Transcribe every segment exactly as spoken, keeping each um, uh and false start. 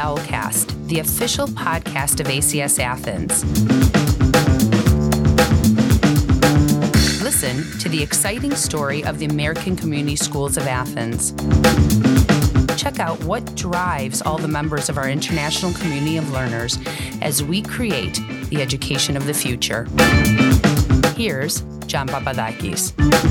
Owlcast, the official podcast of A C S Athens. Listen to the exciting story of the American Community Schools of Athens. Check out what drives all the members of our international community of learners as we create the education of the future. Here's John Papadakis.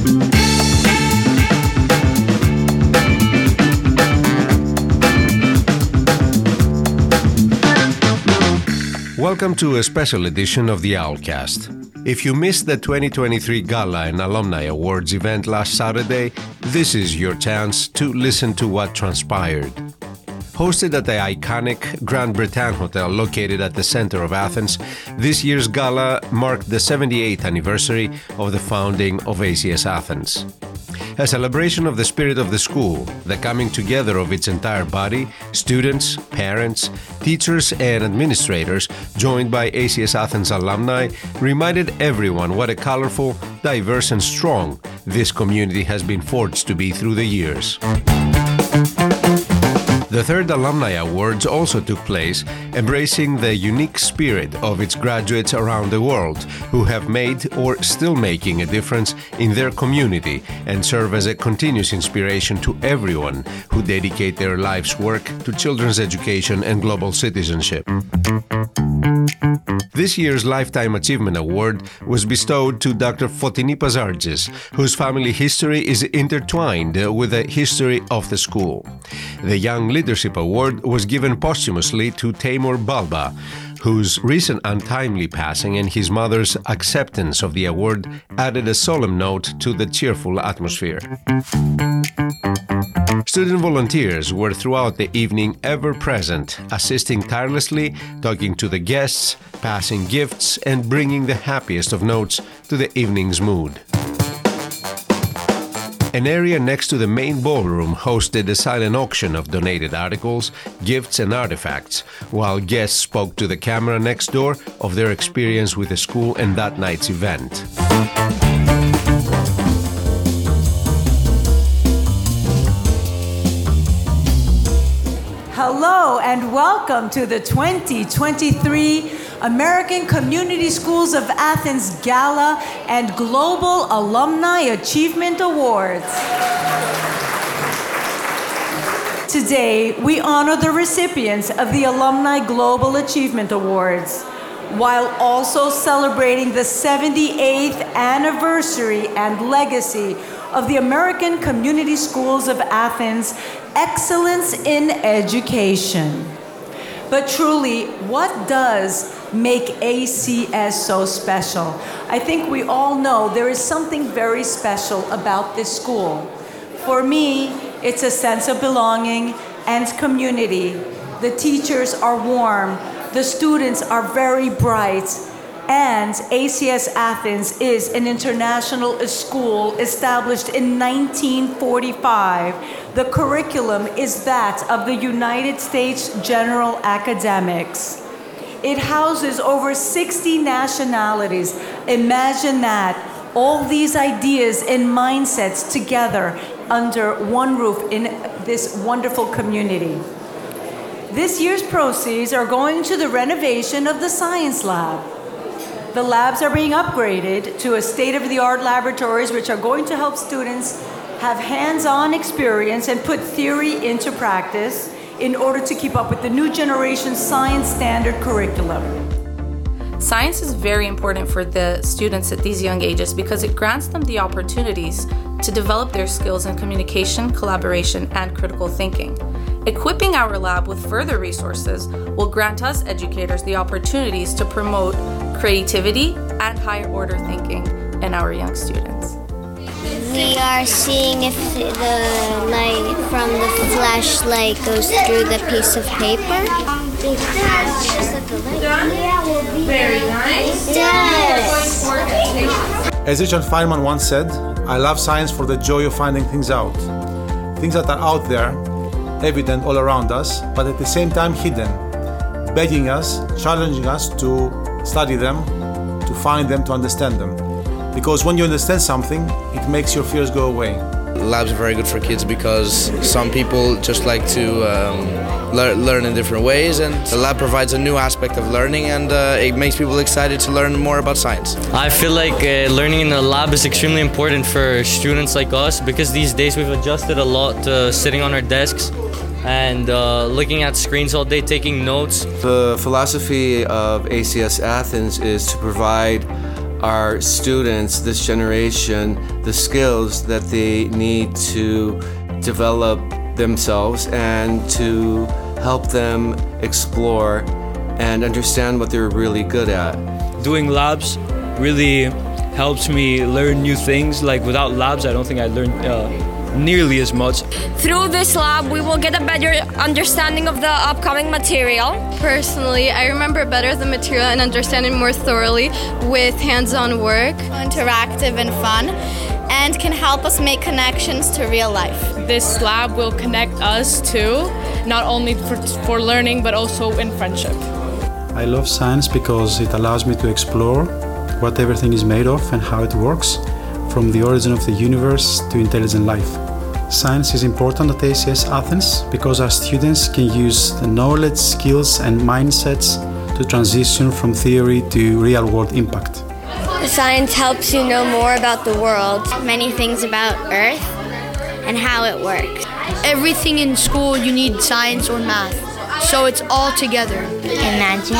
Welcome to a special edition of the Owlcast. If you missed the twenty twenty-three Gala and Alumni Awards event last Saturday, this is your chance to listen to what transpired. Hosted at the iconic Grand Bretagne Hotel located at the center of Athens, this year's gala marked the seventy-eighth anniversary of the founding of A C S Athens. A celebration of the spirit of the school, the coming together of its entire body, students, parents, teachers, and administrators, joined by A C S Athens alumni, reminded everyone what a colorful, diverse, and strong this community has been forged to be through the years. The third Alumni Awards also took place, embracing the unique spirit of its graduates around the world who have made or still making a difference in their community and serve as a continuous inspiration to everyone who dedicate their life's work to children's education and global citizenship. This year's Lifetime Achievement Award was bestowed to Doctor Fotini Pazardzis, whose family history is intertwined with the history of the school. The Young Leadership Award was given posthumously to Taimur Balba, whose recent untimely passing and his mother's acceptance of the award added a solemn note to the cheerful atmosphere. Student volunteers were throughout the evening ever present, assisting tirelessly, talking to the guests, passing gifts, and bringing the happiest of notes to the evening's mood. An area next to the main ballroom hosted a silent auction of donated articles, gifts, and artifacts, while guests spoke to the camera next door of their experience with the school and that night's event. Hello and welcome to the twenty twenty-three American Community Schools of Athens Gala and Global Alumni Achievement Awards. Today, we honor the recipients of the Alumni Global Achievement Awards, while also celebrating the seventy-eighth anniversary and legacy of the American Community Schools of Athens Excellence in Education. But truly, what does make A C S so special? I think we all know there is something very special about this school. For me, it's a sense of belonging and community. The teachers are warm, the students are very bright, and A C S Athens is an international school established in nineteen forty-five. The curriculum is that of the United States General Academics. It houses over sixty nationalities. Imagine that, all these ideas and mindsets together under one roof in this wonderful community. This year's proceeds are going to the renovation of the science lab. The labs are being upgraded to a state-of-the-art laboratories which are going to help students have hands-on experience and put theory into practice in order to keep up with the new generation science standard curriculum. Science is very important for the students at these young ages because it grants them the opportunities to develop their skills in communication, collaboration, and critical thinking. Equipping our lab with further resources will grant us educators the opportunities to promote creativity and higher order thinking in our young students. We are seeing if the light from the flashlight goes through the piece of paper. Very nice. Yes. As Richard Feynman once said, I love science for the joy of finding things out. Things that are out there, evident all around us, but at the same time hidden, begging us, challenging us to study them, to find them, to understand them. Because when you understand something, it makes your fears go away. labs are very good for kids because some people just like to um, lear learn in different ways, and the lab provides a new aspect of learning, and uh, it makes people excited to learn more about science. I feel like uh, learning in the lab is extremely important for students like us because these days we've adjusted a lot to sitting on our desks and uh, looking at screens all day, taking notes. The philosophy of A C S Athens is to provide our students, this generation, the skills that they need to develop themselves and to help them explore and understand what they're really good at. Doing labs really helps me learn new things. Like without labs, I don't think I'd learn uh, nearly as much. Through this lab, we will get a better understanding of the upcoming material. Personally, I remember better the material and understand it more thoroughly with hands-on work. Interactive and fun, and can help us make connections to real life. This lab will connect us too, not only for, for learning, but also in friendship. I love science because it allows me to explore what everything is made of and how it works, from the origin of the universe to intelligent life. Science is important at A C S Athens because our students can use the knowledge, skills and mindsets to transition from theory to real-world impact. Science helps you know more about the world, many things about Earth and how it works. Everything in school you need science or math, so it's all together. Imagine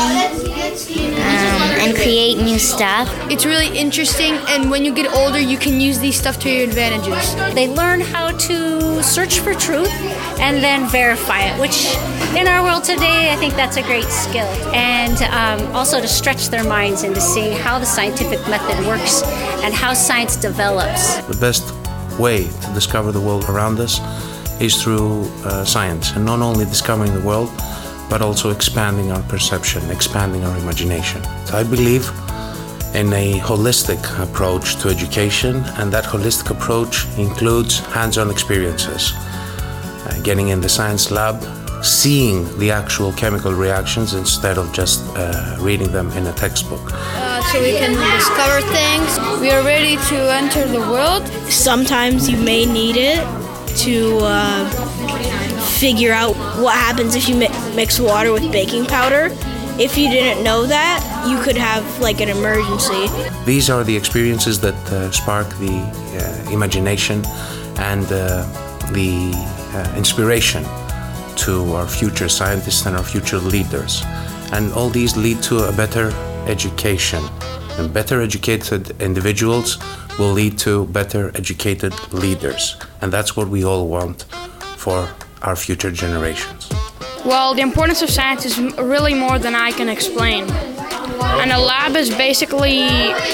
um, and create new stuff. It's really interesting, and when you get older you can use these stuff to your advantages. They learn how to search for truth and then verify it, which in our world today I think that's a great skill. And um, also to stretch their minds into seeing how the scientific method works and how science develops. The best way to discover the world around us is through uh, science, and not only discovering the world, but also expanding our perception, expanding our imagination. So I believe in a holistic approach to education, and that holistic approach includes hands-on experiences. Uh, getting in the science lab, seeing the actual chemical reactions instead of just uh, reading them in a textbook. Uh, so we can discover things. We are ready to enter the world. Sometimes you may need it to uh, figure out what happens if you mi mix water with baking powder. If you didn't know that, you could have like an emergency. These are the experiences that uh, spark the uh, imagination and uh, the uh, inspiration to our future scientists and our future leaders. And all these lead to a better education. And better educated individuals will lead to better educated leaders. And that's what we all want for our future generations. Well, the importance of science is really more than I can explain. And a lab is basically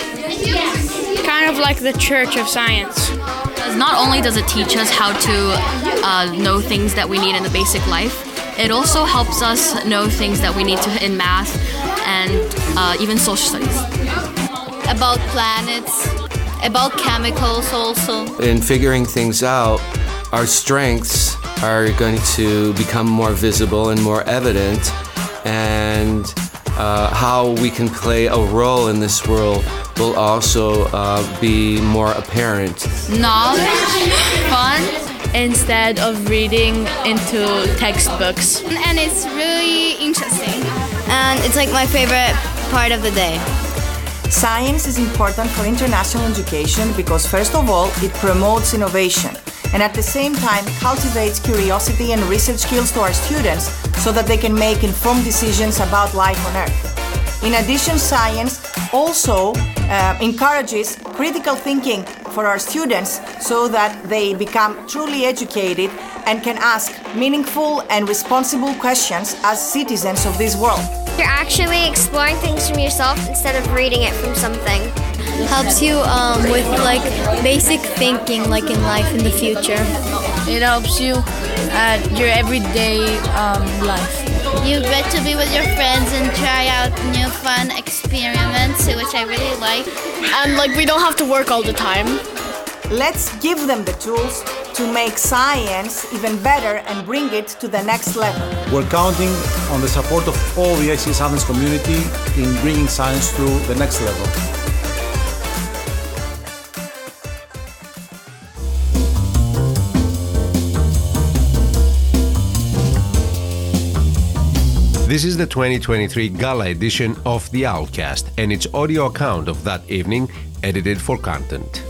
kind of like the church of science. Not only does it teach us how to uh, know things that we need in the basic life, it also helps us know things that we need to in math and uh, even social studies. About planets, about chemicals also. In figuring things out, our strengths are going to become more visible and more evident, and uh, how we can play a role in this world will also uh, be more apparent. Knowledge, fun, instead of reading into textbooks. And it's really interesting. And it's like my favorite part of the day. Science is important for international education because, first of all, it promotes innovation and at the same time cultivates curiosity and research skills to our students so that they can make informed decisions about life on Earth. In addition, science also uh, encourages critical thinking for our students so that they become truly educated and can ask meaningful and responsible questions as citizens of this world. You're actually exploring things from yourself instead of reading it from something. Helps you um, with like basic thinking, like in life in the future. It helps you at your everyday um, life. You get to be with your friends and try out new fun experiments, which I really like. And like we don't have to work all the time. Let's give them the tools to make science even better and bring it to the next level. We're counting on the support of all the A C S Athens community in bringing science to the next level. This is the twenty twenty-three Gala edition of the Owlcast and its audio account of that evening, edited for content.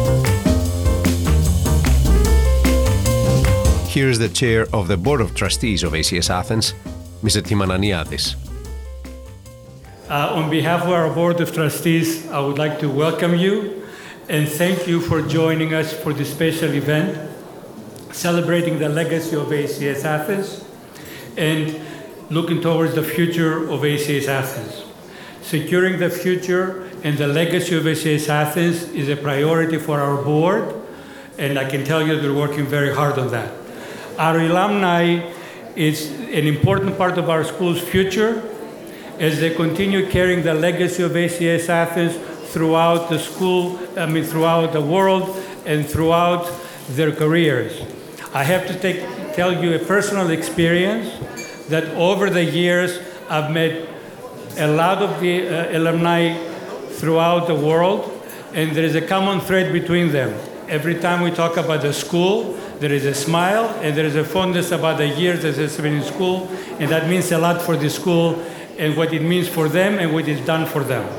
Here's the chair of the Board of Trustees of A C S Athens, Mister Timananiadis. Uh, on behalf of our Board of Trustees, I would like to welcome you and thank you for joining us for this special event celebrating the legacy of A C S Athens and looking towards the future of A C S Athens. Securing the future and the legacy of A C S Athens is a priority for our board, and I can tell you they're working very hard on that. Our alumni is an important part of our school's future as they continue carrying the legacy of A C S Athens throughout the school, I mean throughout the world and throughout their careers. I have to take, tell you a personal experience that over the years I've met a lot of the uh, alumni throughout the world, and there is a common thread between them. Every time we talk about the school, there is a smile and there is a fondness about the years that they've been in school, and that means a lot for the school and what it means for them and what it's done for them.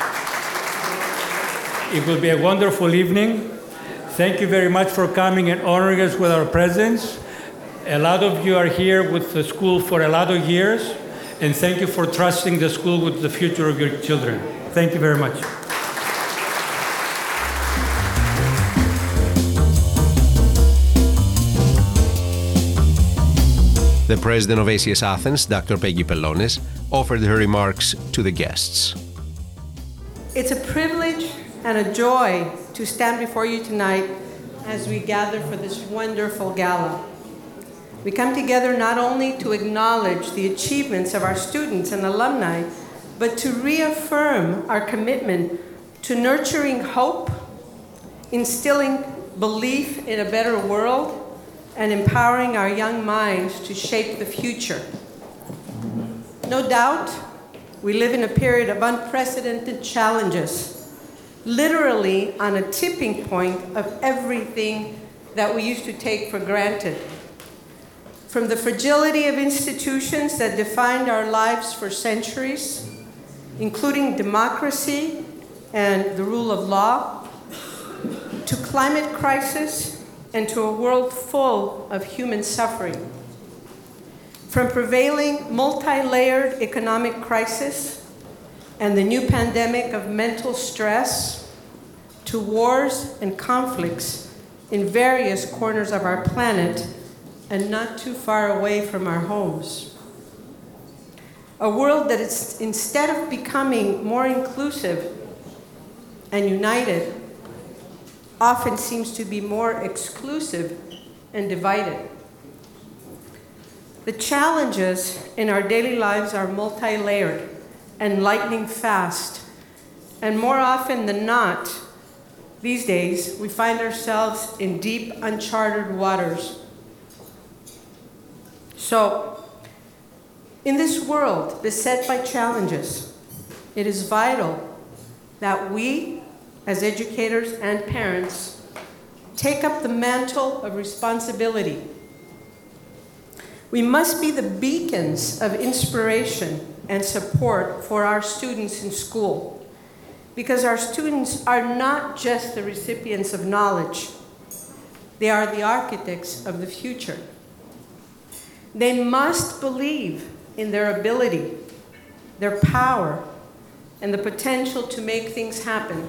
It will be a wonderful evening. Thank you very much for coming and honoring us with our presence. A lot of you are here with the school for a lot of years, and thank you for trusting the school with the future of your children. Thank you very much. The president of A C S Athens, Doctor Peggy Pellones, offered her remarks to the guests. It's a privilege and a joy to stand before you tonight as we gather for this wonderful gala. We come together not only to acknowledge the achievements of our students and alumni, but to reaffirm our commitment to nurturing hope, instilling belief in a better world, and empowering our young minds to shape the future. No doubt, we live in a period of unprecedented challenges, literally on a tipping point of everything that we used to take for granted. From the fragility of institutions that defined our lives for centuries, including democracy and the rule of law, to climate crisis and to a world full of human suffering. From prevailing multi-layered economic crisis and the new pandemic of mental stress to wars and conflicts in various corners of our planet and not too far away from our homes. A world that is, instead of becoming more inclusive and united, often seems to be more exclusive and divided. The challenges in our daily lives are multi-layered and lightning fast, and more often than not, these days, we find ourselves in deep, uncharted waters. So, in this world beset by challenges, it is vital that we, as educators and parents, take up the mantle of responsibility. We must be the beacons of inspiration and support for our students in school, because our students are not just the recipients of knowledge, they are the architects of the future. They must believe in their ability, their power, and the potential to make things happen.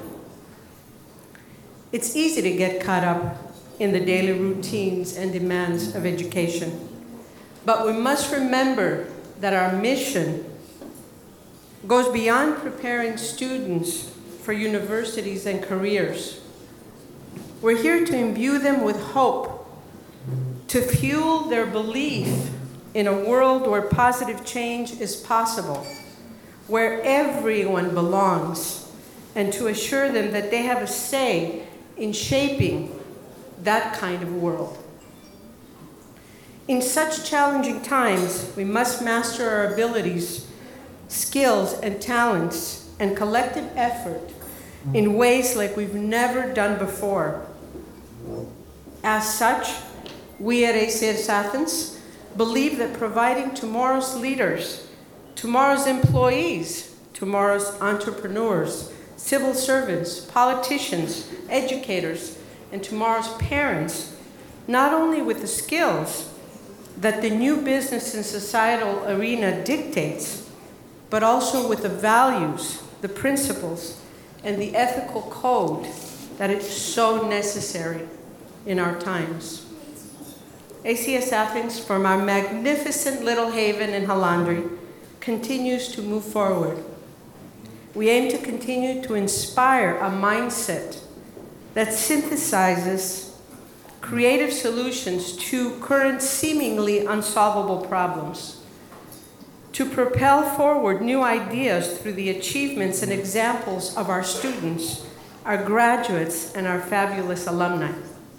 It's easy to get caught up in the daily routines and demands of education, but we must remember that our mission goes beyond preparing students for universities and careers. We're here to imbue them with hope, to fuel their belief in a world where positive change is possible, where everyone belongs, and to assure them that they have a say in shaping that kind of world. In such challenging times, we must master our abilities, skills, and talents, and collective effort in ways like we've never done before. As such, we at A C S Athens believe that providing tomorrow's leaders tomorrow's employees, tomorrow's entrepreneurs, civil servants, politicians, educators, and tomorrow's parents, not only with the skills that the new business and societal arena dictates, but also with the values, the principles, and the ethical code that is so necessary in our times. A C S Athens, from our magnificent little haven in Halandri, continues to move forward. We aim to continue to inspire a mindset that synthesizes creative solutions to current seemingly unsolvable problems, to propel forward new ideas through the achievements and examples of our students, our graduates, and our fabulous alumni.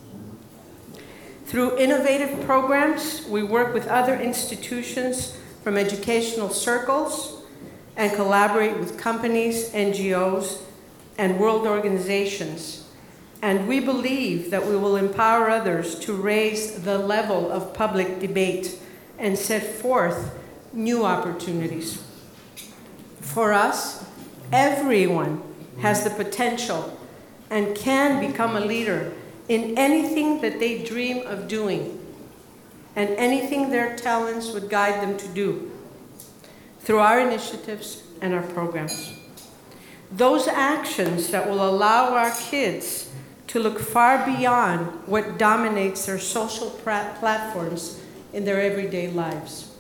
Through innovative programs, we work with other institutions from educational circles and collaborate with companies, N G Os, and world organizations. And we believe that we will empower others to raise the level of public debate and set forth new opportunities. For us, everyone has the potential and can become a leader in anything that they dream of doing and anything their talents would guide them to do through our initiatives and our programs. Those actions that will allow our kids to look far beyond what dominates their social platforms in their everyday lives.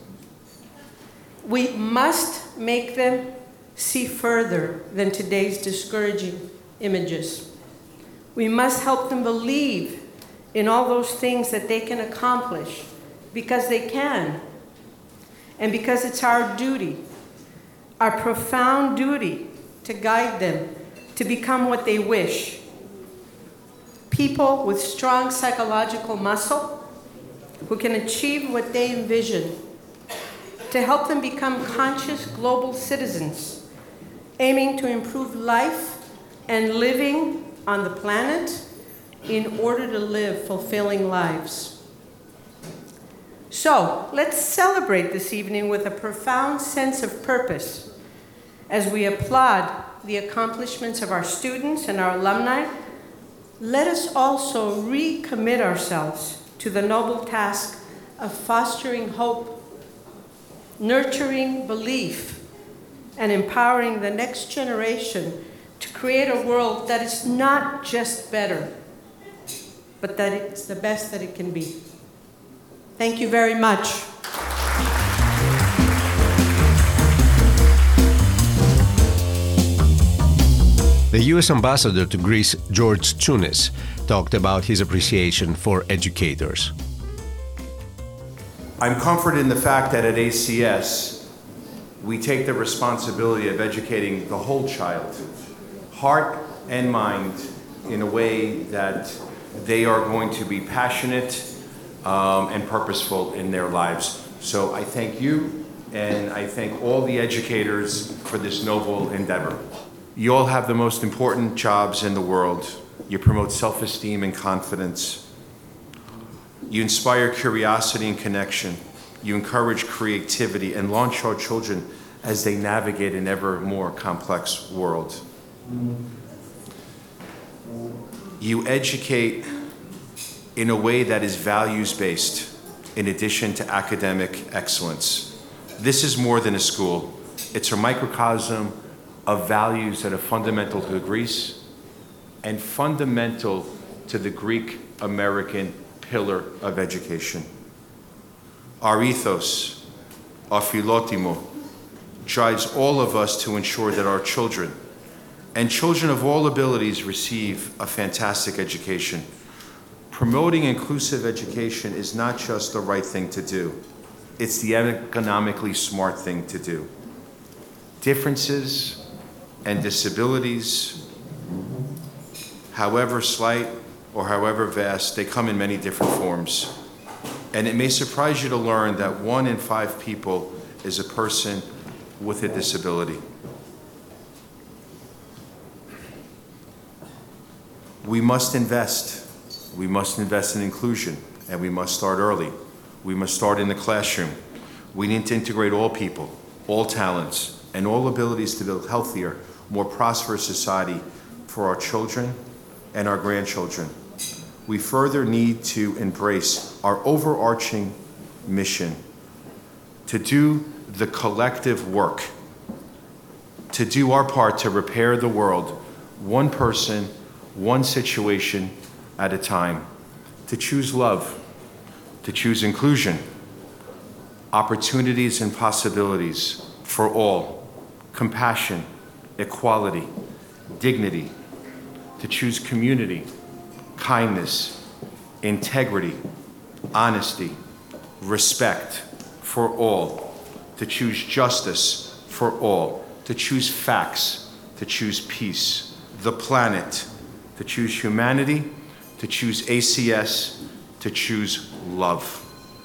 We must make them see further than today's discouraging images. We must help them believe in all those things that they can accomplish, because they can, and because it's our duty, our profound duty, to guide them to become what they wish. People with strong psychological muscle who can achieve what they envision, to help them become conscious global citizens, aiming to improve life and living on the planet in order to live fulfilling lives. So let's celebrate this evening with a profound sense of purpose as we applaud the accomplishments of our students and our alumni. Let us also recommit ourselves to the noble task of fostering hope, nurturing belief, and empowering the next generation to create a world that is not just better, but that it's the best that it can be. Thank you very much. The U S Ambassador to Greece, George Tsounis, talked about his appreciation for educators. I'm comforted in the fact that at A C S, we take the responsibility of educating the whole child, heart and mind, in a way that they are going to be passionate um, and purposeful in their lives. So I thank you, and I thank all the educators for this noble endeavor. You all have the most important jobs in the world. You promote self-esteem and confidence. You inspire curiosity and connection. You encourage creativity and launch our children as they navigate an ever more complex world. You educate in a way that is values-based, in addition to academic excellence. This is more than a school. It's a microcosm of values that are fundamental to Greece and fundamental to the Greek-American pillar of education. Our ethos, our philotimo, drives all of us to ensure that our children, and children of all abilities, receive a fantastic education. Promoting inclusive education is not just the right thing to do, it's the economically smart thing to do. Differences and disabilities, however slight or however vast, they come in many different forms. And it may surprise you to learn that one in five people is a person with a disability. We must invest. We must invest in inclusion, and we must start early. We must start in the classroom. We need to integrate all people, all talents, and all abilities to build healthier, more prosperous society for our children and our grandchildren. We further need to embrace our overarching mission to do the collective work, to do our part to repair the world, one person, one situation at a time, to choose love, to choose inclusion, opportunities and possibilities for all, compassion, equality, dignity, to choose community, kindness, integrity, honesty, respect for all, to choose justice for all, to choose facts, to choose peace, the planet, to choose humanity, to choose A C S, to choose love.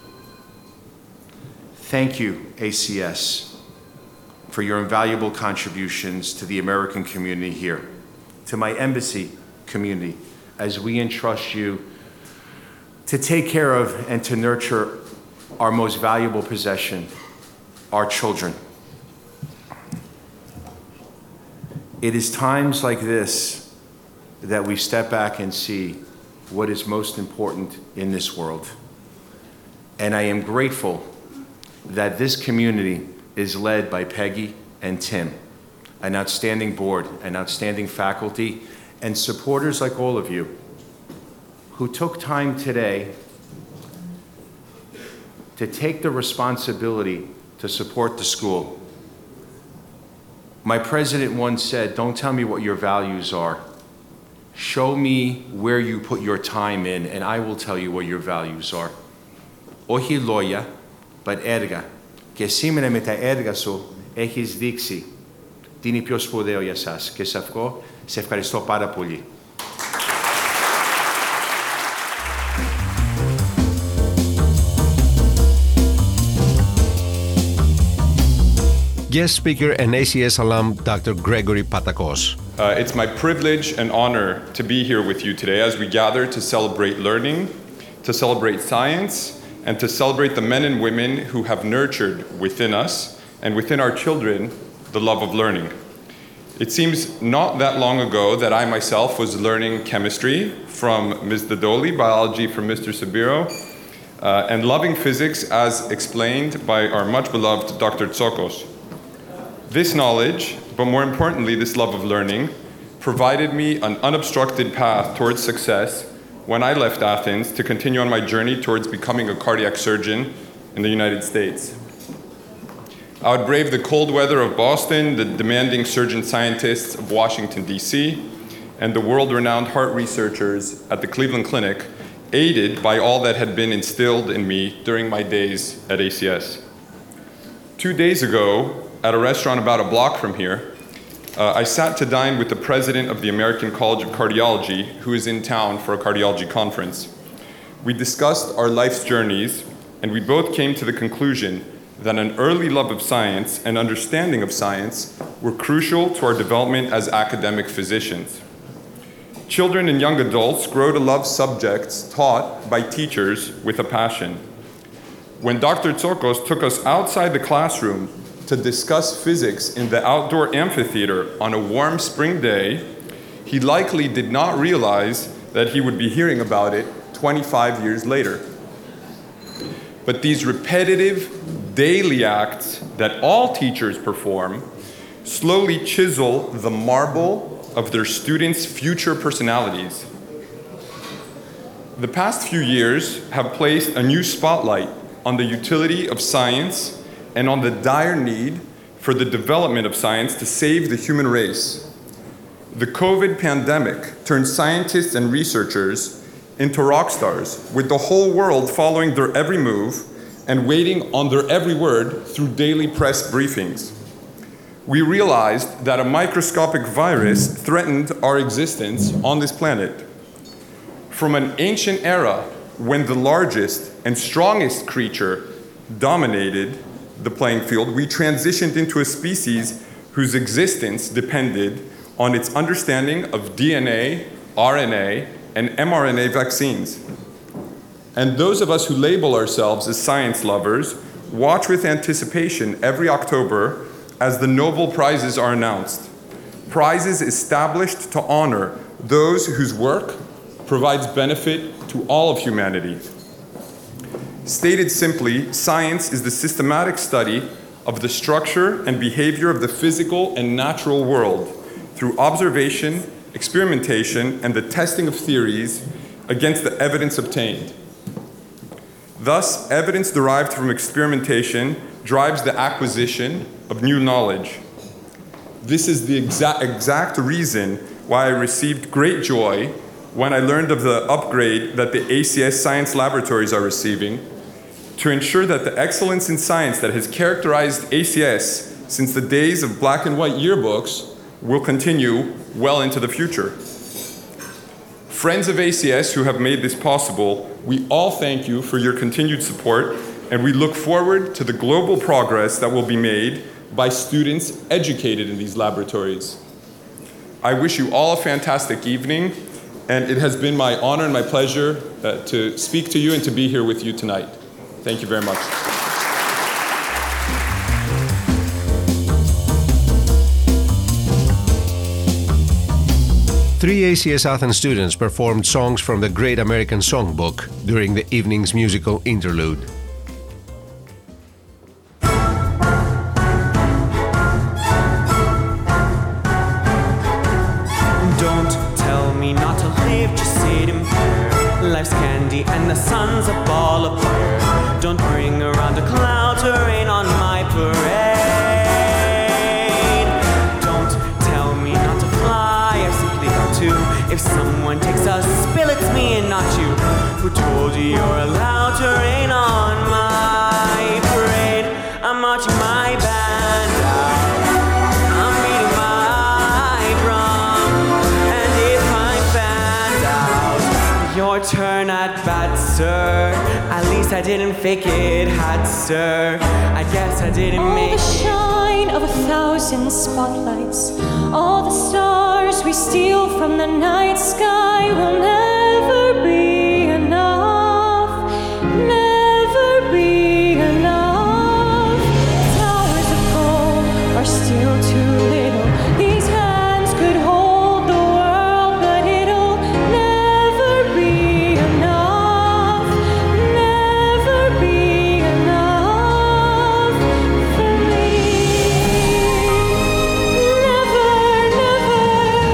Thank you, A C S, for your invaluable contributions to the American community here, to my embassy community, as we entrust you to take care of and to nurture our most valuable possession, our children. It is times like this that we step back and see what is most important in this world. And I am grateful that this community is led by Peggy and Tim, an outstanding board, an outstanding faculty, and supporters like all of you who took time today to take the responsibility to support the school. My president once said, "Don't tell me what your values are. Show me where you put your time in, and I will tell you what your values are." Όχι λόγια, but έργα. Και σήμερα με τα έργα σου έχεις δείξει τι είναι πιο σπουδαίο για σας. Και σε αυτό σε ευχαριστώ πάρα πολύ. Guest speaker and A C S alum Doctor Gregory Patakos. Uh, it's my privilege and honor to be here with you today as we gather to celebrate learning, to celebrate science, and to celebrate the men and women who have nurtured within us and within our children the love of learning. It seems not that long ago that I myself was learning chemistry from Miz Dodoli, biology from Mister Sabiro, uh, and loving physics as explained by our much beloved Doctor Tsokos. This knowledge, but more importantly, this love of learning, provided me an unobstructed path towards success when I left Athens to continue on my journey towards becoming a cardiac surgeon in the United States. I would brave the cold weather of Boston, the demanding surgeon scientists of Washington, D C, and the world-renowned heart researchers at the Cleveland Clinic, aided by all that had been instilled in me during my days at A C S. Two days ago, at a restaurant about a block from here, uh, I sat to dine with the president of the American College of Cardiology, who is in town for a cardiology conference. We discussed our life's journeys, and we both came to the conclusion that an early love of science and understanding of science were crucial to our development as academic physicians. Children and young adults grow to love subjects taught by teachers with a passion. When Doctor Tsokos took us outside the classroom to discuss physics in the outdoor amphitheater on a warm spring day, he likely did not realize that he would be hearing about it twenty-five years later. But these repetitive, daily acts that all teachers perform slowly chisel the marble of their students' future personalities. The past few years have placed a new spotlight on the utility of science and on the dire need for the development of science to save the human race. The COVID pandemic turned scientists and researchers into rock stars, with the whole world following their every move and waiting on their every word through daily press briefings. We realized that a microscopic virus threatened our existence on this planet. From an ancient era when the largest and strongest creature dominated the playing field, we transitioned into a species whose existence depended on its understanding of D N A, R N A, and mRNA vaccines. And those of us who label ourselves as science lovers watch with anticipation every October as the Nobel Prizes are announced. Prizes established to honor those whose work provides benefit to all of humanity. Stated simply, science is the systematic study of the structure and behavior of the physical and natural world through observation, experimentation, and the testing of theories against the evidence obtained. Thus, evidence derived from experimentation drives the acquisition of new knowledge. This is the exa- exact reason why I received great joy when I learned of the upgrade that the A C S science laboratories are receiving to ensure that the excellence in science that has characterized A C S since the days of black and white yearbooks will continue well into the future. Friends of A C S who have made this possible, we all thank you for your continued support, and we look forward to the global progress that will be made by students educated in these laboratories. I wish you all a fantastic evening, and it has been my honor and my pleasure uh, to speak to you and to be here with you tonight. Thank you very much. Three A C S Athens students performed songs from the Great American Songbook during the evening's musical interlude. Life's candy and the sun's a ball of fire. Don't bring around a cloud to rain on my parade. Don't tell me not to fly, I simply got to. If someone takes a spill, it's me and not you. Who told you you're allowed to rain on my parade? I'm marching my band out. I'm beating my drum. And if I'm fanned out, your turn at bat, sir. At least I didn't fake it, hat, sir. I guess I didn't all make the shine of a thousand spotlights, all the stars we steal from the night sky will never be enough, never be enough. Towers of gold are still too little. These hands could hold the world, but it'll never be enough, never be enough for me. Never, never,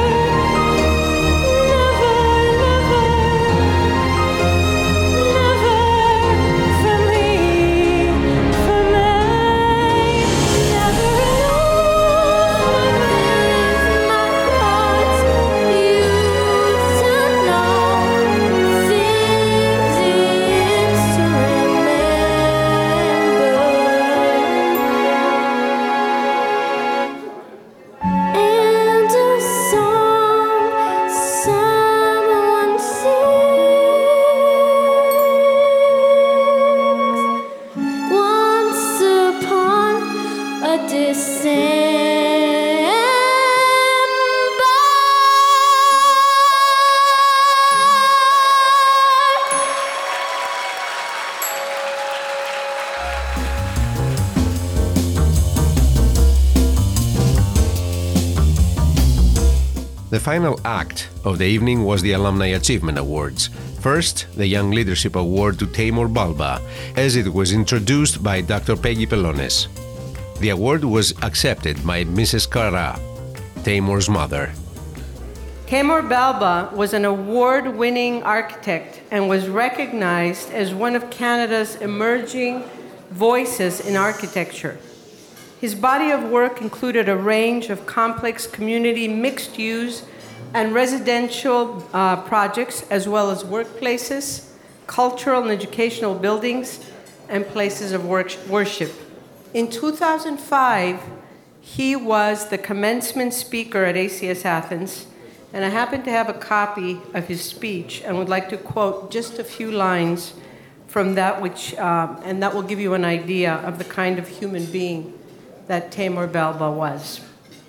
The final act of the evening was the Alumni Achievement Awards. First, the Young Leadership Award to Tamor Balba, as it was introduced by Doctor Peggy Pelones. The award was accepted by Missus Kara, Tamor's mother. Tamor Balba was an award-winning architect and was recognized as one of Canada's emerging voices in architecture. His body of work included a range of complex community mixed-use and residential uh, projects, as well as workplaces, cultural and educational buildings, and places of work worship. In two thousand five, he was the commencement speaker at A C S Athens, and I happen to have a copy of his speech and would like to quote just a few lines from that, which, uh, and that will give you an idea of the kind of human being that Tamor Balba was.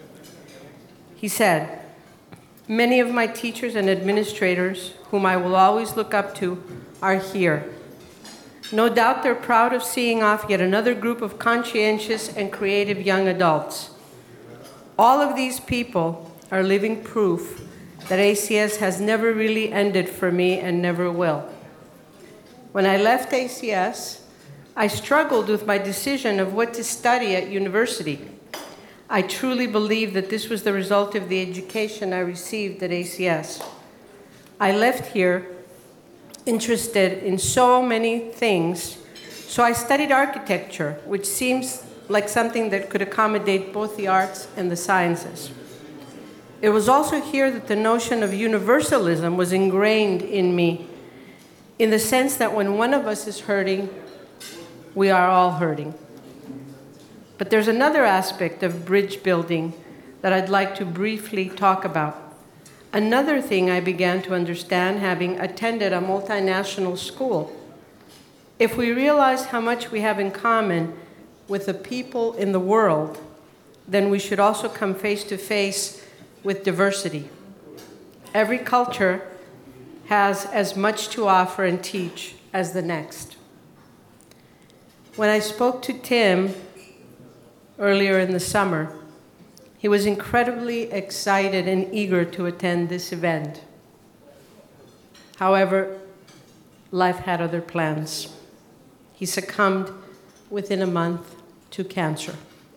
He said, "Many of my teachers and administrators, whom I will always look up to, are here. No doubt they're proud of seeing off yet another group of conscientious and creative young adults. All of these people are living proof that A C S has never really ended for me and never will. When I left A C S, I struggled with my decision of what to study at university. I truly believe that this was the result of the education I received at A C S. I left here interested in so many things, so I studied architecture, which seems like something that could accommodate both the arts and the sciences. It was also here that the notion of universalism was ingrained in me, in the sense that when one of us is hurting, we are all hurting. But there's another aspect of bridge building that I'd like to briefly talk about. Another thing I began to understand having attended a multinational school. If we realize how much we have in common with the people in the world, then we should also come face to face with diversity. Every culture has as much to offer and teach as the next. When I spoke to Tim earlier in the summer, he was incredibly excited and eager to attend this event. However, life had other plans. He succumbed within a month to cancer.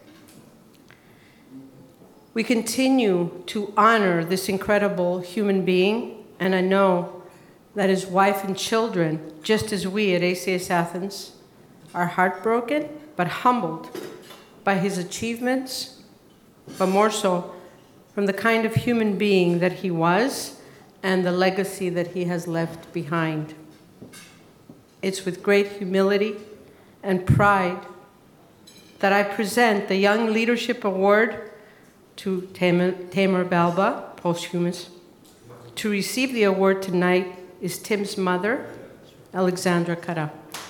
We continue to honor this incredible human being, and I know that his wife and children, just as we at A C S Athens, are heartbroken but humbled by his achievements, but more so from the kind of human being that he was and the legacy that he has left behind. It's with great humility and pride that I present the Young Leadership Award to Tamer, Tamer Balba, posthumous. To receive the award tonight is Tim's mother, Alexandra Kara.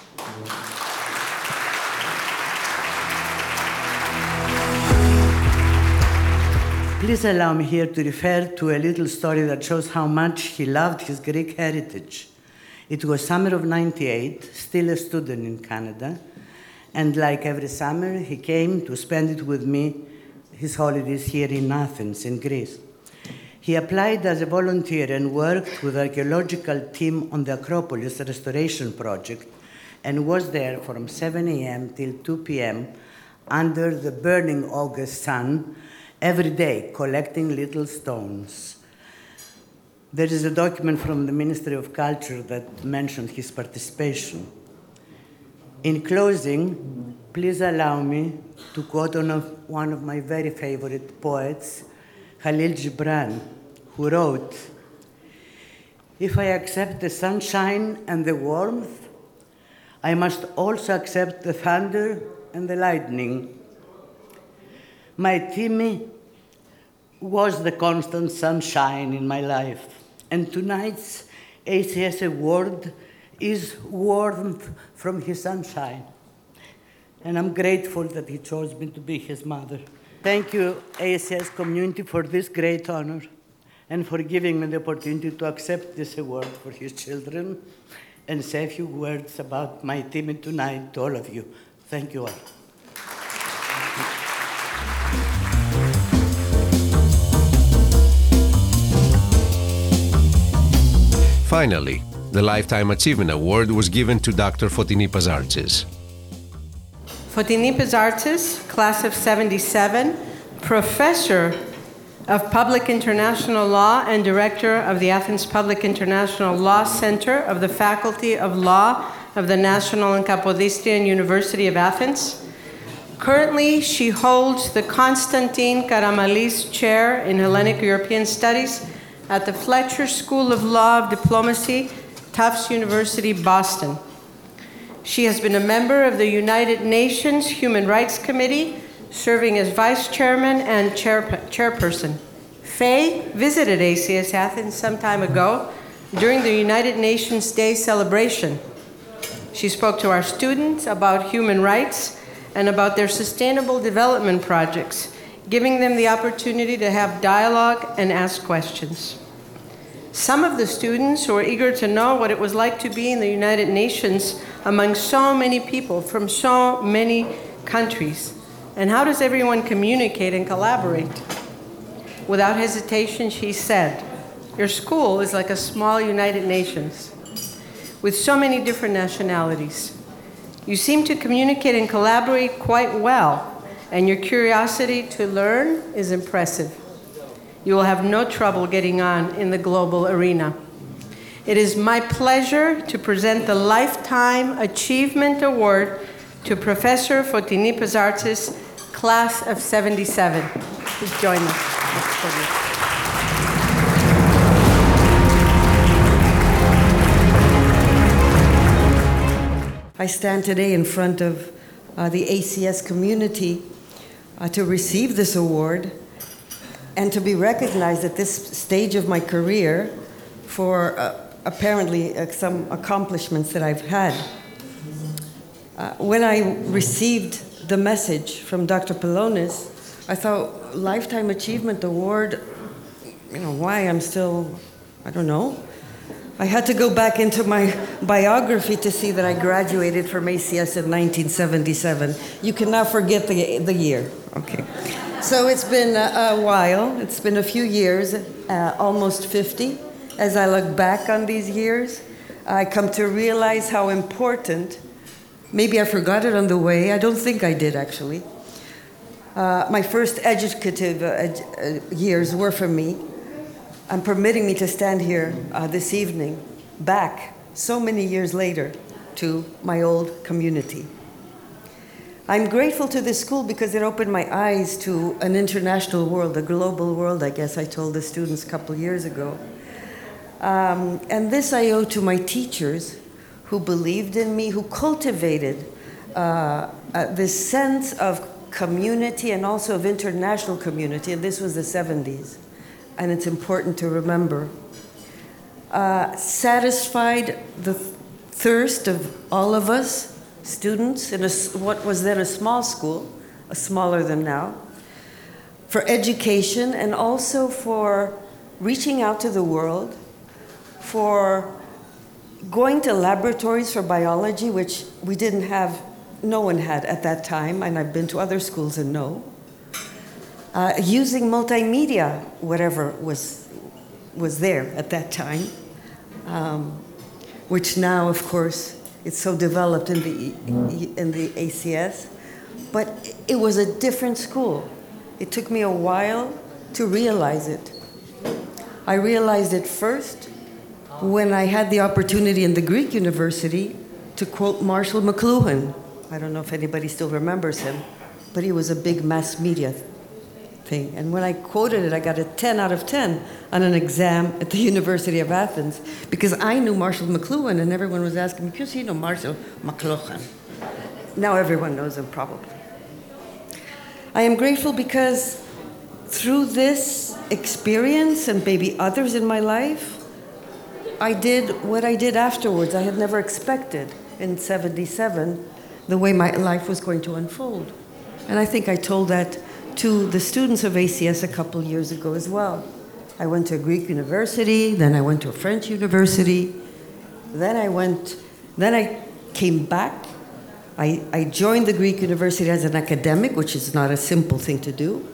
Please allow me here to refer to a little story that shows how much he loved his Greek heritage. It was summer of ninety-eight, still a student in Canada, and like every summer, he came to spend it with me, his holidays here in Athens, in Greece. He applied as a volunteer and worked with the archaeological team on the Acropolis restoration project, and was there from seven a m till two p m under the burning August sun, every day, collecting little stones. There is a document from the Ministry of Culture that mentioned his participation. In closing, please allow me to quote one of my very favorite poets, Khalil Gibran, who wrote, "If I accept the sunshine and the warmth, I must also accept the thunder and the lightning. My Timmy was the constant sunshine in my life, and tonight's A C S award is warmth from his sunshine. And I'm grateful that he chose me to be his mother. Thank you, A C S community, for this great honor and for giving me the opportunity to accept this award for his children and say a few words about my Timmy tonight to all of you. Thank you all. Finally, the Lifetime Achievement Award was given to Doctor Fotini Pazartzis. Fotini Pazartzis, class of seventy-seven, professor of Public International Law and director of the Athens Public International Law Center of the Faculty of Law of the National and Kapodistrian University of Athens. Currently, she holds the Konstantin Karamanlis Chair in Hellenic European Studies at the Fletcher School of Law of Diplomacy, Tufts University, Boston. She has been a member of the United Nations Human Rights Committee, serving as vice chairman and chairp- chairperson. Faye visited A C S Athens some time ago during the United Nations Day celebration. She spoke to our students about human rights and about their sustainable development projects, giving them the opportunity to have dialogue and ask questions. Some of the students who were eager to know what it was like to be in the United Nations among so many people from so many countries. And how does everyone communicate and collaborate? Without hesitation, she said, "Your school is like a small United Nations with so many different nationalities. You seem to communicate and collaborate quite well, and your curiosity to learn is impressive. You will have no trouble getting on in the global arena." It is my pleasure to present the Lifetime Achievement Award to Professor Fotini Pazartzis, class of seventy-seven. Please join us. I stand today in front of uh, the A C S community uh, to receive this award and to be recognized at this stage of my career for uh, apparently uh, some accomplishments that I've had. Uh, when I received the message from Doctor Polonis, I thought, Lifetime Achievement Award, you know, why I'm still, I don't know. I had to go back into my biography to see that I graduated from A C S in nineteen seventy-seven. You cannot forget the, the year, okay. So it's been a, a while, it's been a few years, uh, almost fifty. As I look back on these years, I come to realize how important, maybe I forgot it on the way, I don't think I did actually. Uh, my first educative uh, ed- uh, years were for me, and permitting me to stand here uh, this evening, back so many years later to my old community. I'm grateful to this school because it opened my eyes to an international world, a global world, I guess I told the students a couple years ago. Um, and this I owe to my teachers who believed in me, who cultivated uh, uh, this sense of community and also of international community, and this was the seventies, and it's important to remember. Uh, satisfied the th- thirst of all of us, students, in a, what was then a small school, a smaller than now, for education and also for reaching out to the world, for going to laboratories for biology, which we didn't have, no one had at that time, and I've been to other schools and know. Uh, using multimedia, whatever was, was there at that time, um, which now, of course, it's so developed in the, in the A C S, but it was a different school. It took me a while to realize it. I realized it first when I had the opportunity in the Greek University to quote Marshall McLuhan. I don't know if anybody still remembers him, but he was a big mass media thing. And when I quoted it, I got a ten out of ten on an exam at the University of Athens because I knew Marshall McLuhan and everyone was asking me, because you know Marshall McLuhan. Now everyone knows him probably. I am grateful because through this experience and maybe others in my life, I did what I did afterwards. I had never expected in seventy-seven the way my life was going to unfold. And I think I told that to the students of A C S a couple years ago as well. I went to a Greek university, then I went to a French university, then I went, then I came back. I, I joined the Greek university as an academic, which is not a simple thing to do.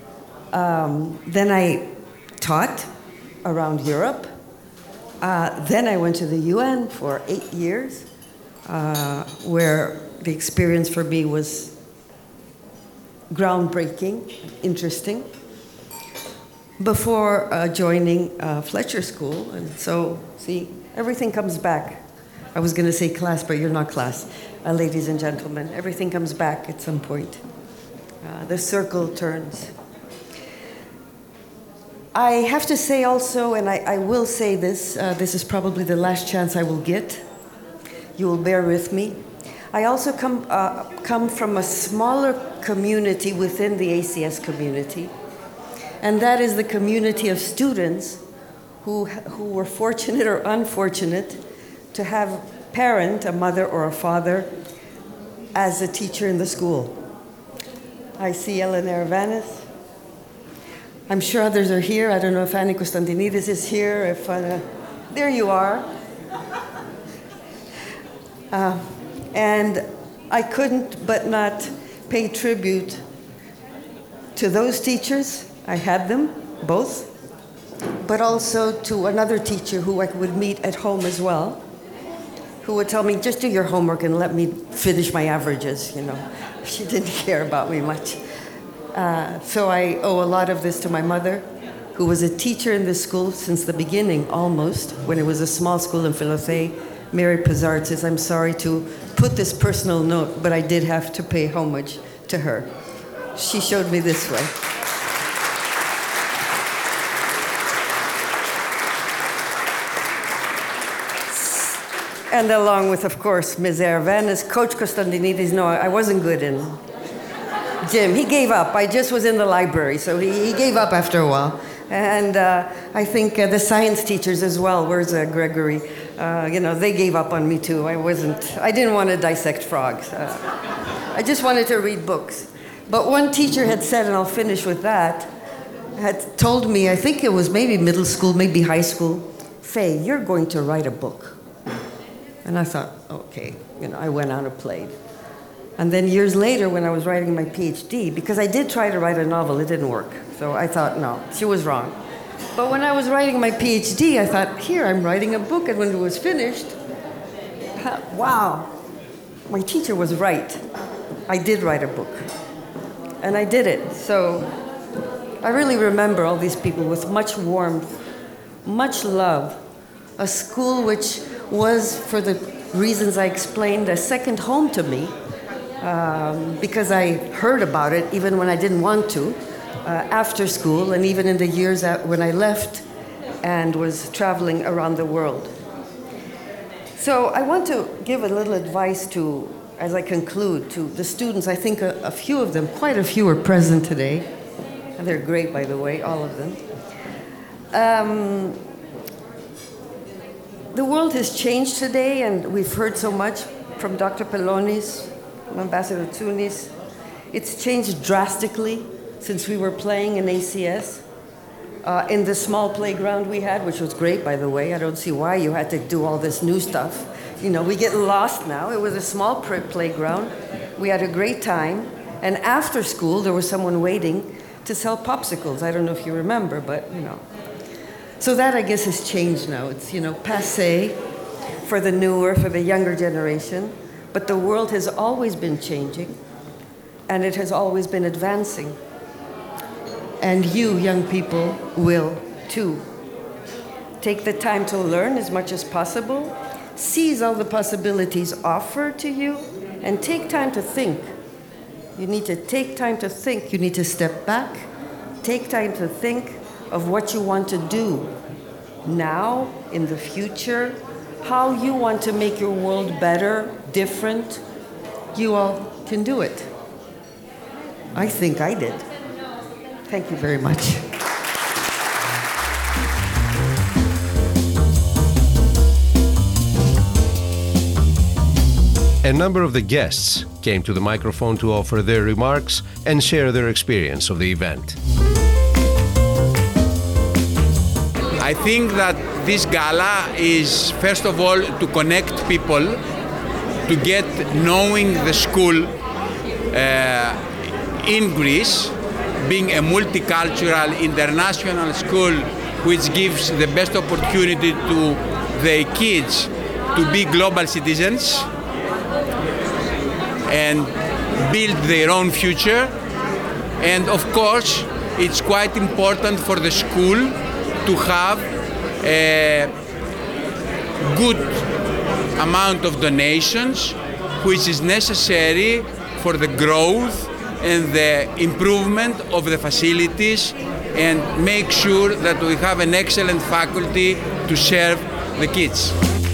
Um, then I taught around Europe. Uh, then I went to the U N for eight years, uh, where the experience for me was groundbreaking, interesting, before uh, joining uh, Fletcher School. And so, see, everything comes back. I was going to say class, but you're not class, uh, ladies and gentlemen. Everything comes back at some point. Uh, the circle turns. I have to say also, and I, I will say this, uh, this is probably the last chance I will get. You will bear with me. I also come, uh, come from a smaller community within the A C S community, and that is the community of students who, who were fortunate or unfortunate to have a parent, a mother or a father, as a teacher in the school. I see Elena Arvanis. I'm sure others are here. I don't know if Annie Konstantinidis is here. If uh, there you are. Uh, And I couldn't but not pay tribute to those teachers. I had them, both, but also to another teacher who I would meet at home as well, who would tell me, just do your homework and let me finish my averages, you know. She didn't care about me much. Uh, so I owe a lot of this to my mother, who was a teacher in this school since the beginning, almost, when it was a small school in Philothea. Mary Pizarro says, I'm sorry to put this personal note, but I did have to pay homage to her. She showed me this way. And along with, of course, Miz Aravanis, Coach Costandinidis. No, I wasn't good in gym. He gave up. I just was in the library, so he, he gave up after a while. And uh, I think uh, the science teachers as well, where's uh, Gregory? Uh, you know, they gave up on me too. I wasn't, I didn't want to dissect frogs. Uh, I just wanted to read books. But one teacher had said, and I'll finish with that, had told me, I think it was maybe middle school, maybe high school, Faye, you're going to write a book. And I thought, okay, you know, I went on and played. And then years later, when I was writing my PhD, because I did try to write a novel, it didn't work. So I thought, no, she was wrong. But when I was writing my PhD, I thought, here, I'm writing a book. And when it was finished, wow, my teacher was right. I did write a book. And I did it. So I really remember all these people with much warmth, much love, a school which was, for the reasons I explained, a second home to me, um, because I heard about it even when I didn't want to, uh, after school, and even in the years that when I left and was traveling around the world. So I want to give a little advice to, as I conclude, to the students. I think a, a few of them, quite a few, are present today, and they're great, by the way, all of them. Um, The world has changed today, and we've heard so much from Doctor Pelonis, from Ambassador Tsounis. It's changed drastically since we were playing in A C S, uh, in the small playground we had, which was great, by the way. I don't see why you had to do all this new stuff. You know, we get lost now. It was a small playground. We had a great time, and after school, there was someone waiting to sell popsicles. I don't know if you remember, but, you know. So that, I guess, has changed now. It's, you know, passé for the newer, for the younger generation. But the world has always been changing, and it has always been advancing. And you, young people, will too. Take the time to learn as much as possible, seize all the possibilities offered to you, and take time to think. You need to take time to think. You need to step back, take time to think of what you want to do now, in the future, how you want to make your world better, different. You all can do it. I think I did. Thank you very much. A number of the guests came to the microphone to offer their remarks and share their experience of the event. I think that this gala is, first of all, to connect people, to get knowing the school uh, in Greece, being a multicultural, international school, which gives the best opportunity to the kids to be global citizens and build their own future. And of course, it's quite important for the school to have a good amount of donations, which is necessary for the growth and the improvement of the facilities, and make sure that we have an excellent faculty to serve the kids.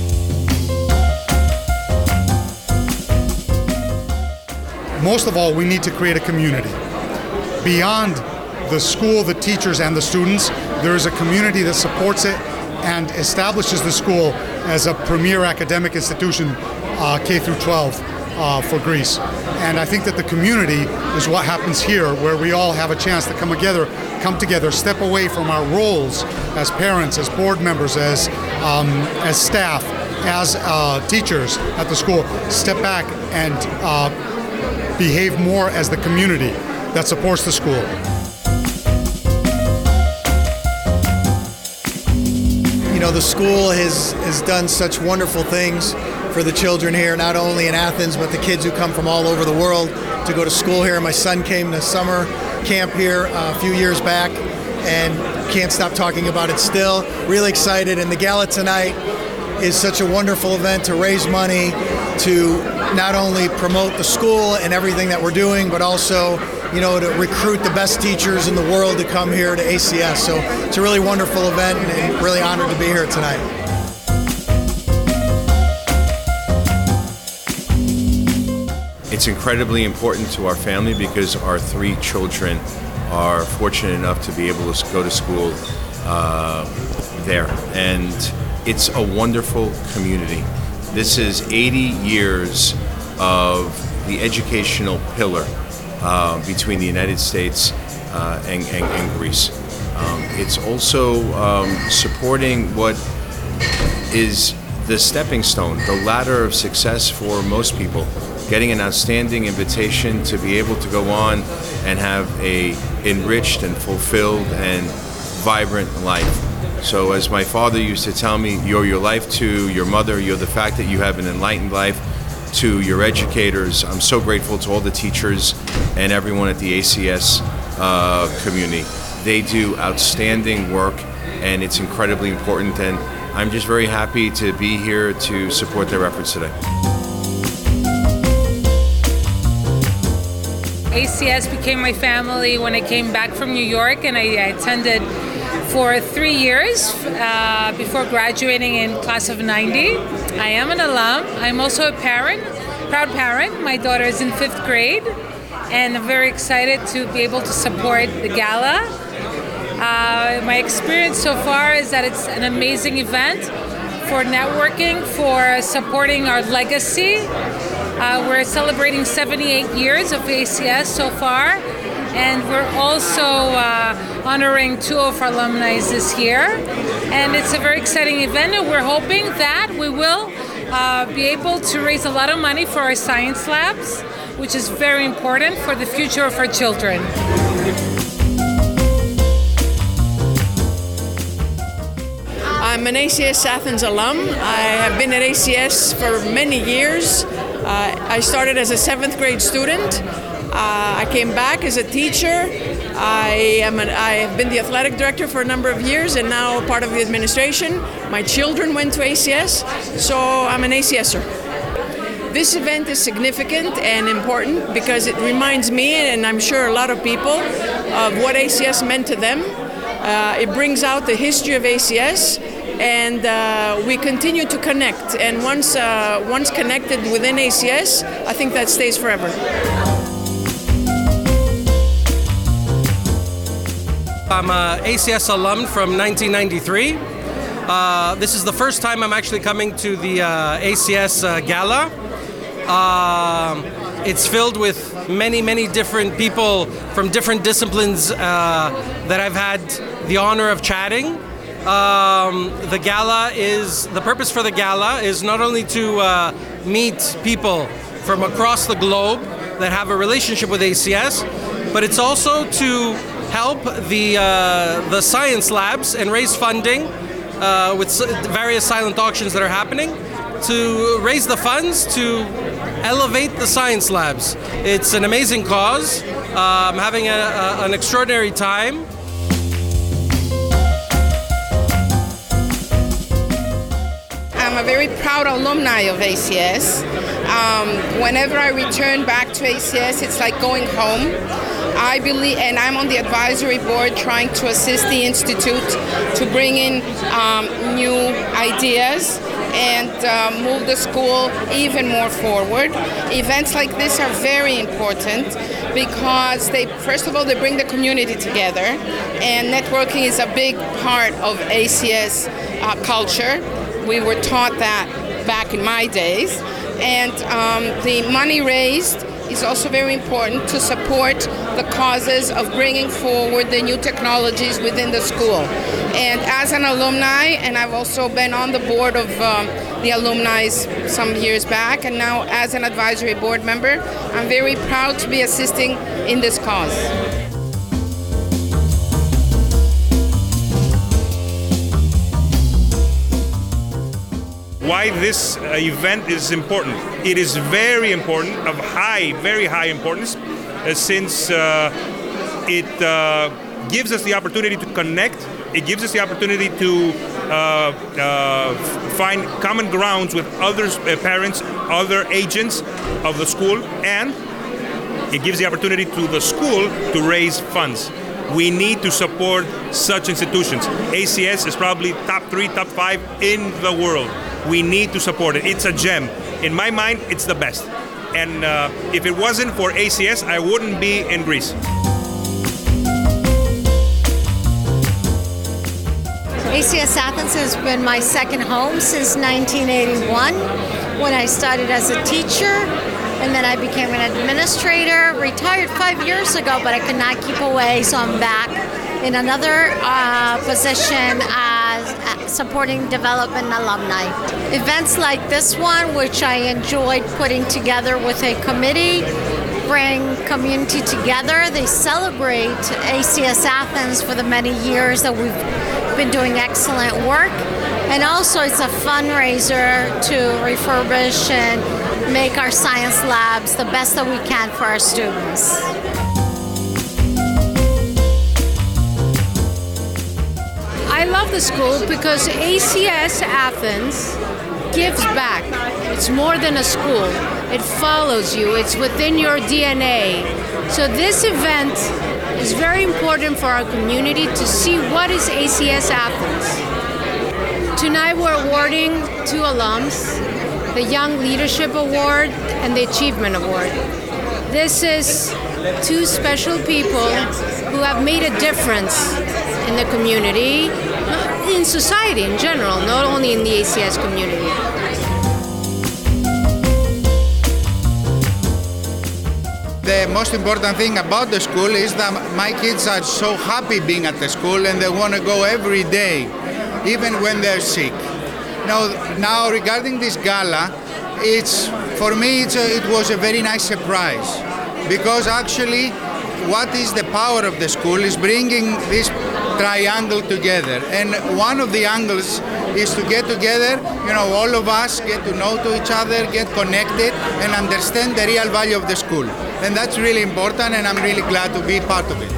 Most of all, we need to create a community. Beyond the school, the teachers, and the students, there is a community that supports it and establishes the school as a premier academic institution, uh, K through twelve, uh, for Greece. And I think that the community is what happens here, where we all have a chance to come together, come together, step away from our roles as parents, as board members, as um, as staff, as uh, teachers at the school, step back and uh, behave more as the community that supports the school. You know, the school has, has done such wonderful things for the children here, not only in Athens, but the kids who come from all over the world to go to school here. My son came to summer camp here uh, a few years back and can't stop talking about it still. Really excited. And the gala tonight is such a wonderful event to raise money to not only promote the school and everything that we're doing, but also, you know, to recruit the best teachers in the world to come here to A C S. So it's a really wonderful event and really honored to be here tonight. It's incredibly important to our family because our three children are fortunate enough to be able to go to school uh, there. And it's a wonderful community. This is eighty years of the educational pillar uh, between the United States uh, and, and, and Greece. Um, it's also um, supporting what is the stepping stone, the ladder of success for most people, getting an outstanding invitation to be able to go on and have a enriched and fulfilled and vibrant life. So as my father used to tell me, you're your life to your mother, you're the fact that you have an enlightened life to your educators. I'm so grateful to all the teachers and everyone at the A C S uh, community. They do outstanding work and it's incredibly important, and I'm just very happy to be here to support their efforts today. A C S became my family when I came back from New York, and I, I attended for three years uh, before graduating in class of ninety. I am an alum. I'm also a parent, proud parent. My daughter is in fifth grade, and I'm very excited to be able to support the gala. Uh, my experience so far is that it's an amazing event for networking, for supporting our legacy. Uh, we're celebrating seventy-eight years of A C S so far, and we're also uh, honoring two of our alumni this year. And it's a very exciting event, and we're hoping that we will uh, be able to raise a lot of money for our science labs, which is very important for the future of our children. I'm an A C S Athens alum. I have been at A C S for many years. Uh, I started as a seventh grade student. Uh, I came back as a teacher. I am an, I have been the athletic director for a number of years and now part of the administration. My children went to A C S, so I'm an ACSer. This event is significant and important because it reminds me, and I'm sure a lot of people, of what A C S meant to them. Uh, it brings out the history of A C S, and uh, we continue to connect. And once, uh, once connected within A C S, I think that stays forever. I'm a A C S alum from nineteen ninety-three. Uh, this is the first time I'm actually coming to the uh, A C S uh, Gala. Uh, it's filled with many, many different people from different disciplines uh, that I've had the honor of chatting. Um, the gala is, the purpose for the gala is not only to uh, meet people from across the globe that have a relationship with A C S, but it's also to help the, uh, the science labs and raise funding uh, with various silent auctions that are happening to raise the funds to elevate the science labs. It's an amazing cause. Uh, I'm having a, a, an extraordinary time. I'm a very proud alumni of A C S. Um, whenever I return back to A C S, it's like going home. I believe, and I'm on the advisory board trying to assist the Institute to bring in um, new ideas and uh, move the school even more forward. Events like this are very important because they, first of all, they bring the community together, and networking is a big part of A C S uh, culture. We were taught that back in my days, and um, the money raised is also very important to support the causes of bringing forward the new technologies within the school. And as an alumni, and I've also been on the board of um, the alumni some years back, and now as an advisory board member, I'm very proud to be assisting in this cause. Why this uh, event is important. It is very important, of high, very high importance, uh, since uh, it uh, gives us the opportunity to connect. It gives us the opportunity to uh, uh, find common grounds with other uh, parents, other agents of the school, and it gives the opportunity to the school to raise funds. We need to support such institutions. A C S is probably top three, top five in the world. We need to support it. It's a gem. In my mind, it's the best. And uh, if it wasn't for A C S, I wouldn't be in Greece. A C S Athens has been my second home since nineteen eighty-one, when I started as a teacher, and then I became an administrator. Retired five years ago, but I could not keep away, so I'm back in another uh, position as uh, supporting development alumni. Events like this one, which I enjoyed putting together with a committee, bring community together. They celebrate A C S Athens for the many years that we've been doing excellent work. And also it's a fundraiser to refurbish and make our science labs the best that we can for our students. I love the school because A C S Athens gives back. It's more than a school. It follows you. It's within your D N A. So this event is very important for our community to see what is A C S Athens. Tonight we're awarding two alums, the Young Leadership Award and the Achievement Award. This is two special people who have made a difference in the community, in society in general, not only in the A C S community. The most important thing about the school is that my kids are so happy being at the school and they want to go every day, even when they're sick. Now, now regarding this gala, it's for me it's a, it was a very nice surprise, because actually what is the power of the school is bringing this triangle together, and one of the angles is to get together, you know, all of us get to know to each other, get connected and understand the real value of the school, and that's really important, and I'm really glad to be part of it.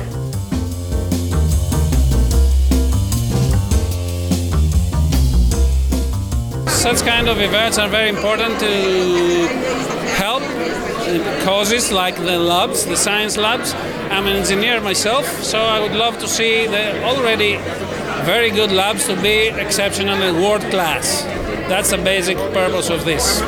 Such kind of events are very important to help causes like the labs, the science labs. I'm an engineer myself, so I would love to see the already very good labs to be exceptional and world class. That's the basic purpose of this.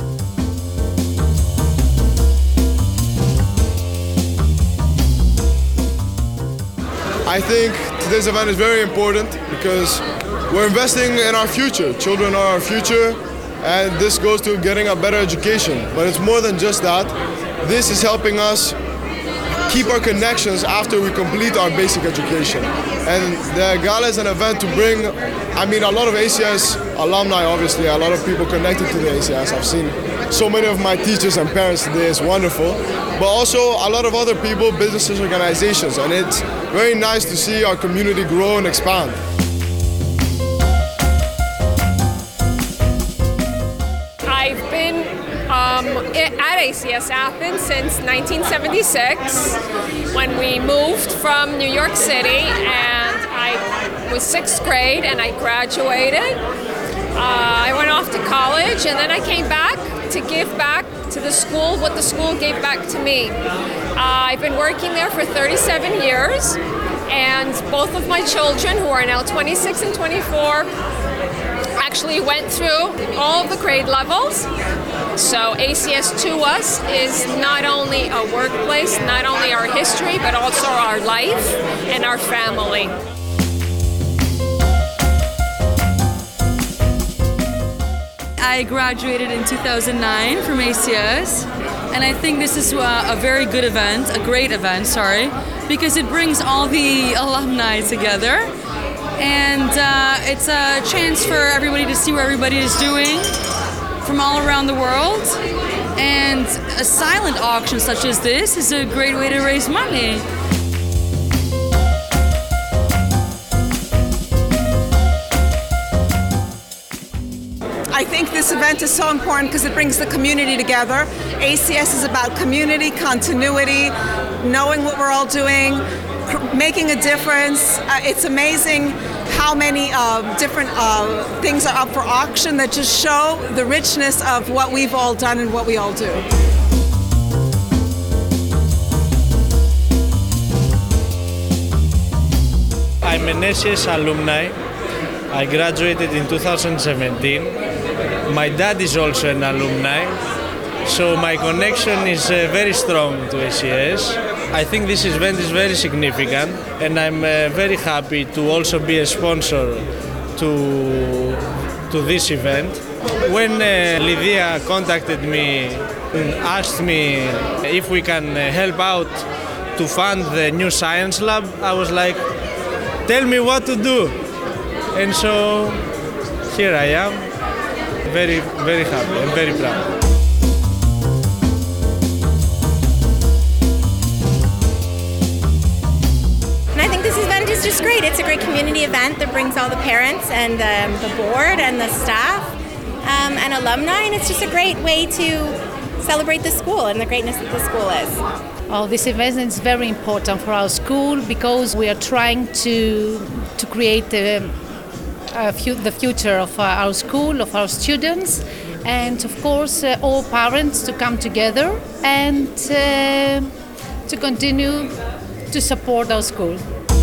I think today's event is very important because we're investing in our future. Children are our future, and this goes to getting a better education. But it's more than just that. This is helping us keep our connections after we complete our basic education. And the gala is an event to bring, I mean, a lot of A C S alumni, obviously, a lot of people connected to the A C S. I've seen so many of my teachers and parents today. It's wonderful. But also a lot of other people, businesses, organizations, and it's very nice to see our community grow and expand. I've been um, at A C S Athens since nineteen seventy-six, when we moved from New York City, and I was sixth grade and I graduated. Uh, I went off to college, and then I came back to give back to the school what the school gave back to me. Uh, I've been working there for thirty-seven years, and both of my children, who are now twenty-six and twenty-four, actually went through all of the grade levels. So A C S to us is not only a workplace, not only our history, but also our life and our family. I graduated in two thousand nine from A C S, and I think this is a, a very good event, a great event, sorry, because it brings all the alumni together, and uh, it's a chance for everybody to see what everybody is doing from all around the world, and a silent auction such as this is a great way to raise money. I think this event is so important because it brings the community together. A C S is about community, continuity, knowing what we're all doing, making a difference. Uh, it's amazing how many uh, different uh, things are up for auction that just show the richness of what we've all done and what we all do. I'm an A C S alumni. I graduated in two thousand seventeen. My dad is also an alumni, so my connection is uh, very strong to A C S. I think this event is very significant, and I'm uh, very happy to also be a sponsor to, to this event. When uh, Lydia contacted me and asked me if we can uh, help out to fund the new science lab, I was like, tell me what to do. And so here I am. Very, very happy and very proud. And I think this event is just great. It's a great community event that brings all the parents and um, the board and the staff um, and alumni, and it's just a great way to celebrate the school and the greatness that the school is. Well, this event is very important for our school because we are trying to to create the Uh, fu- the future of uh, our school, of our students, and of course uh, all parents to come together and uh, to continue to support our school.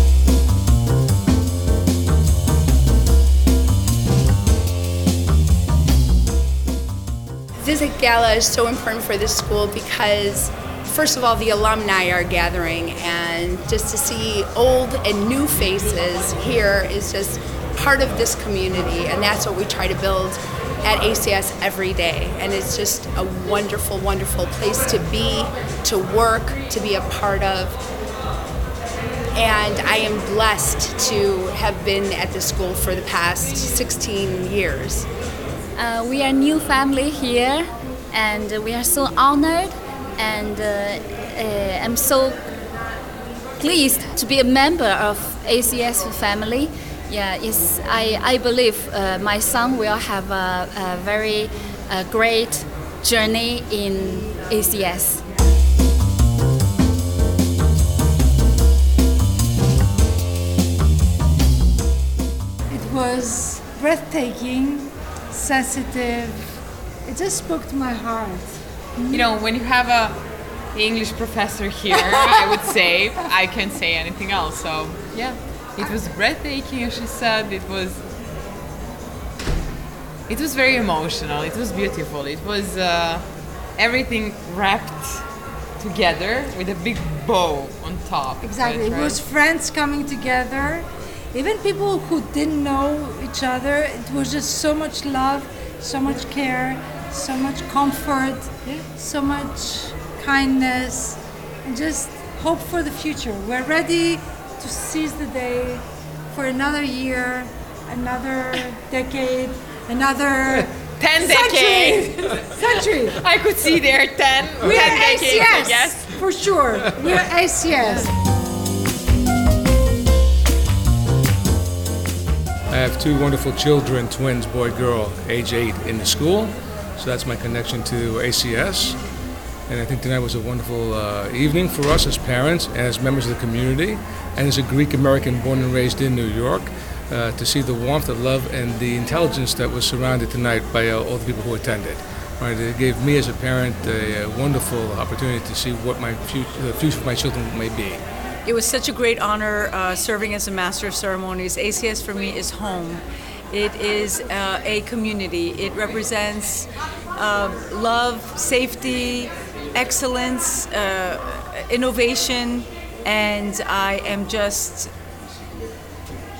This gala is so important for this school because first of all, the alumni are gathering, and just to see old and new faces here is just part of this community, and that's what we try to build at A C S every day. And it's just a wonderful, wonderful place to be, to work, to be a part of. And I am blessed to have been at the school for the past sixteen years. Uh, we are a new family here, and we are so honored, and uh, uh, I'm so pleased to be a member of A C S family. Yeah, it's, I, I believe uh, my son will have a, a very uh, great journey in A C S. It was breathtaking, sensitive. It just spoke to my heart. You know, when you have a English professor here, I would say, I can't say anything else. So, yeah. It was breathtaking, as she said. It was, it was very emotional. It was beautiful. It was uh, everything wrapped together with a big bow on top. Exactly. Right, it right? was friends coming together, even people who didn't know each other. It was just so much love, so much care, so much comfort, yeah. so much kindness, and just hope for the future. We're ready to seize the day for another year, another decade, another ten century. decades. century. I could see there ten. We're ten A C S, decades, yes, for sure. We're A C S. I have two wonderful children, twins, boy, girl, age eight, in the school. So that's my connection to A C S. And I think tonight was a wonderful uh, evening for us as parents and as members of the community, and as a Greek American born and raised in New York, uh, to see the warmth, the love, and the intelligence that was surrounded tonight by uh, all the people who attended. Right, it gave me as a parent a, a wonderful opportunity to see what my future, the future of my children may be. It was such a great honor uh, serving as a Master of Ceremonies. A C S for me is home. It is uh, a community. It represents uh, love, safety, excellence, uh, innovation, and I am just,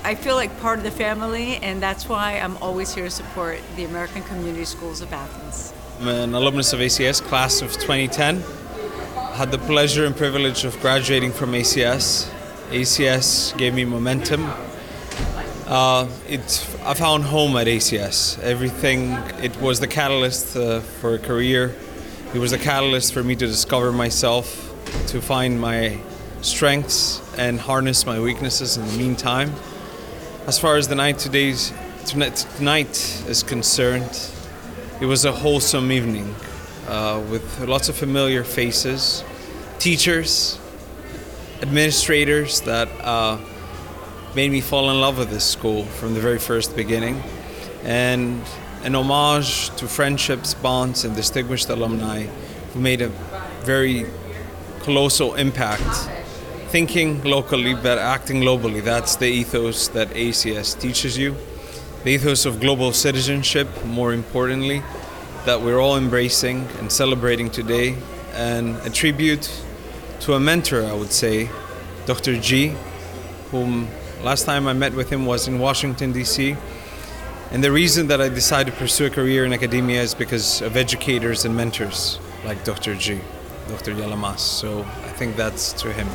I feel like part of the family, and that's why I'm always here to support the American Community Schools of Athens. I'm an alumnus of A C S, class of twenty ten. Had the pleasure and privilege of graduating from A C S. A C S gave me momentum. Uh, it, I found home at A C S. Everything, it was the catalyst uh, for a career. It was the catalyst for me to discover myself, to find my strengths and harness my weaknesses in the meantime. As far as the night today's, tonight is concerned, it was a wholesome evening uh, with lots of familiar faces, teachers, administrators that uh, made me fall in love with this school from the very first beginning, and an homage to friendships, bonds, and distinguished alumni who made a very colossal impact. Thinking locally but acting globally, that's the ethos that A C S teaches you. The ethos of global citizenship, more importantly, that we're all embracing and celebrating today. And a tribute to a mentor, I would say, Doctor G, whom last time I met with him was in Washington, D C. And the reason that I decided to pursue a career in academia is because of educators and mentors like Doctor G, Doctor Yalamas. So I think that's to him.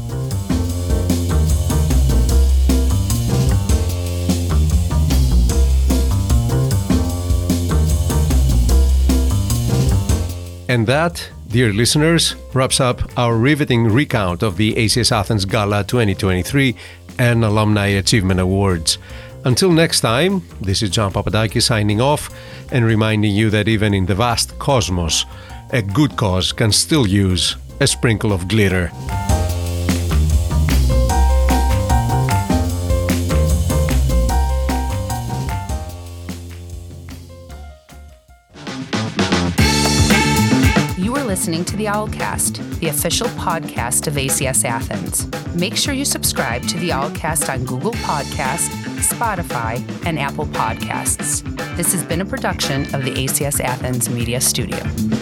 And that, dear listeners, wraps up our riveting recount of the A C S Athens Gala twenty twenty-three and Alumni Achievement Awards. Until next time, this is John Papadakis signing off and reminding you that even in the vast cosmos, a good cause can still use a sprinkle of glitter. Listening to the Owlcast, the official podcast of A C S Athens. Make sure you subscribe to the Owlcast on Google Podcasts, Spotify, and Apple Podcasts. This has been a production of the A C S Athens Media Studio.